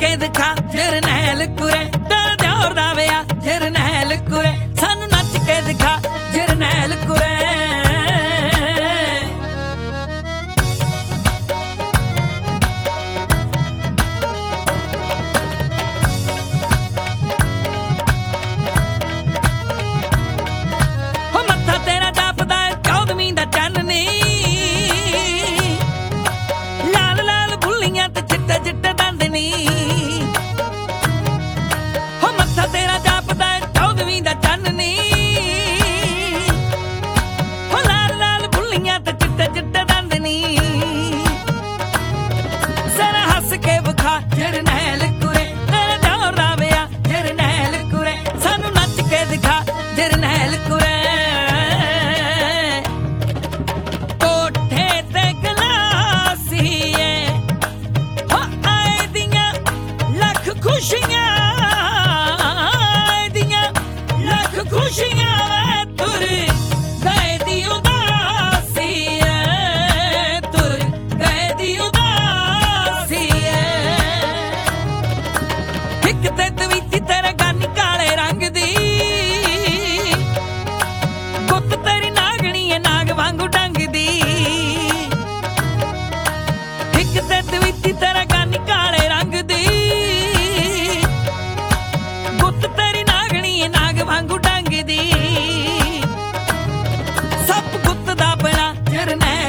ਕੇ ਦਿਖਾ ਜਰਨੈਲ ਕੁਰੇ ਦਿਓਰ ਦਾ ਵਿਆਹ ਜਰਨੈਲ ਕੁਰੇ ਸਾਨੂੰ ਨੱਚ ਕੇ ਦਿਖਾ ਜਰਨੈਲ ਕੁਰੇ ਜਰਨੈਲ ਕੁਰੇ ਦਿਓਰ ਦਾ ਵਿਆਹ ਜਰਨੈਲ ਕੁਰੇ ਸਾਨੂੰ ਨੱਚ ਕੇ ਦਿਖਾ ਜਰਨੈਲ ਕੁਰੇ ਕੋਠੇ ਤੇ ਗਲਾਸੀਏ ਹੋ ਆਏ ਦੀਆਂ ਲੱਖ ਖੁਸ਼ੀਆਂ ਆਏ ਦੀਆਂ ਲੱਖ ਖੁਸ਼ੀਆਂ ਤੁਰ ਗਏ ਦੀ ਉਦਾਸੀ ਤੁਰ ਗਏ ਦੀ ਉਦਾਸੀ ਤੇ ਤਵੀਤੀ ਤੇਰੇ ਗਾਨੀ ਕਾਲੇ ਰੰਗ ਦੀ ਗੁੱਤ ਤੇਰੀ ਨਾਗਣੀ ਏ ਨਾਗ ਵਾਂਗੂ ਡੰਗਦੀ ਇੱਕ ਤੇ ਤਵੀਤੀ ਤੇਰੇ ਗਾਨੀ ਕਾਲੇ ਰੰਗ ਦੀ ਗੁੱਤ ਤੇਰੀ ਨਾਗਣੀ ਏ ਨਾਗ ਵਾਂਗੂ ਡੰਗਦੀ ਸੱਪ ਗੁੱਤ ਦਾ ਬਣਾ ਜਰਨੈਲ